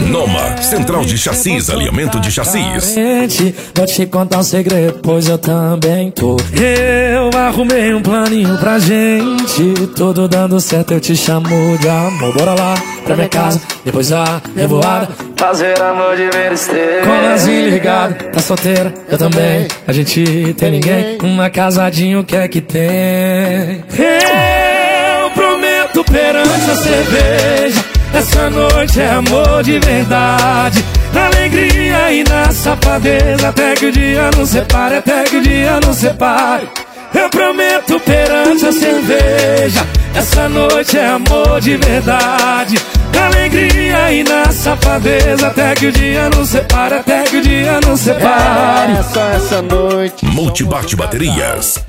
Noma, central de chassis, alinhamento de chassis. Vou te contar um segredo, pois eu também tô. Eu arrumei um planinho pra gente, tudo dando certo, eu te chamo de amor. Bora lá pra minha casa, depois a revoada, fazer amor de ver estrela. Com a luzinha ligada, tá solteira, eu também. A gente tem ninguém, uma casadinha, o que é que tem? Eu prometo perante a cerveja, essa noite é amor de verdade, na alegria e na safadeza, até que o dia nos separe, até que o dia nos separe. Eu prometo perante a cerveja, essa noite é amor de verdade, na alegria e na safadeza, até que o dia nos separe, até que o dia nos separe. É só essa noite. Multibate Baterias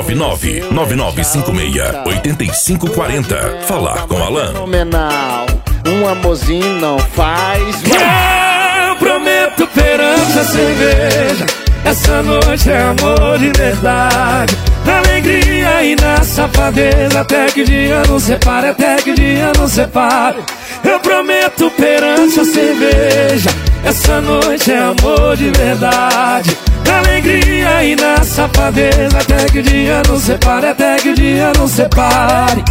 699-9656-8540. Falar com Alan. Fenomenal. Um amorzinho não faz. Eu prometo perante a cerveja, essa noite é amor de verdade, na alegria e na safadeza, até que o dia nos separe, até que o dia nos separe. Eu prometo perante a cerveja, essa noite é amor de verdade, na alegria e na safadeza, até que o dia nos separe, até que o dia nos separe.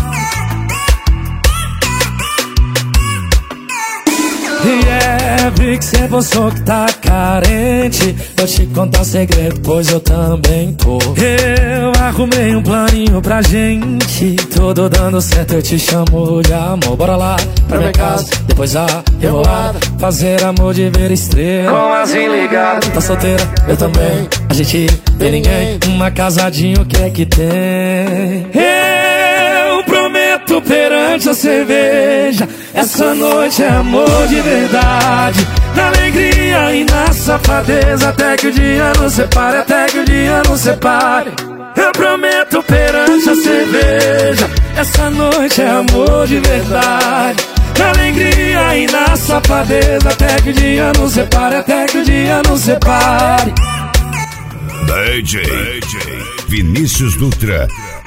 Vi que cê postou que tá carente, vou te contar um segredo, pois eu também tô. Eu arrumei um planinho pra gente, tudo dando certo, eu te chamo de amor. Bora lá pra minha casa, depois a revoada, fazer amor de ver estrela. Com as ligadas, tá solteira, eu também. A gente tem ninguém, uma casadinha, o que é que tem? Eu prometo perante a cerveja, essa noite é amor de verdade, na alegria e na safadeza, até que o dia nos separe, até que o dia nos separe. Eu prometo perante a cerveja, essa noite é amor de verdade, na alegria e na safadeza, até que o dia nos separe, até que o dia nos separe. DJ Vinícius Dutra.